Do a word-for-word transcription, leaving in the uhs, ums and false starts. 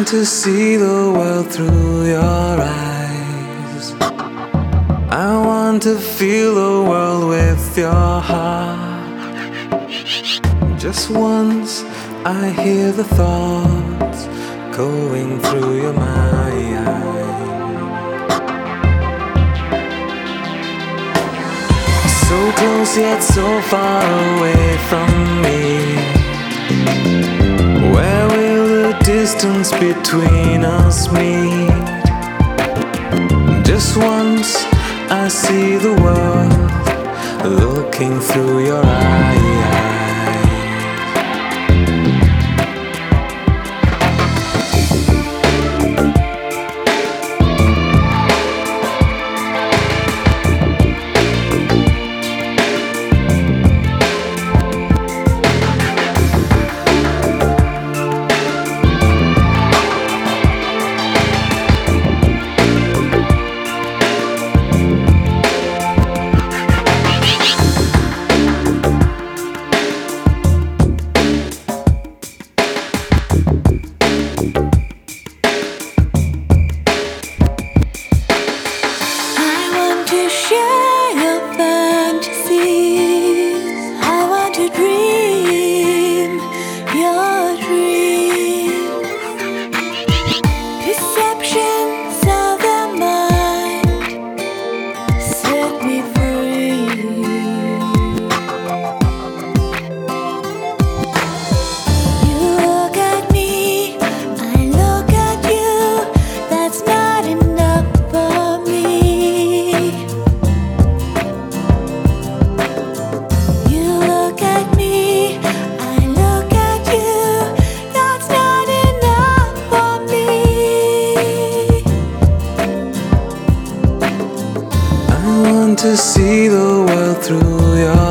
to see the world through your eyes. I want to feel the world with your heart. Just once I hear the thoughts going through your mind. So close yet so far away from me. Where will the distance between us meet? Just once I see the world looking through your eyes. To see the world through your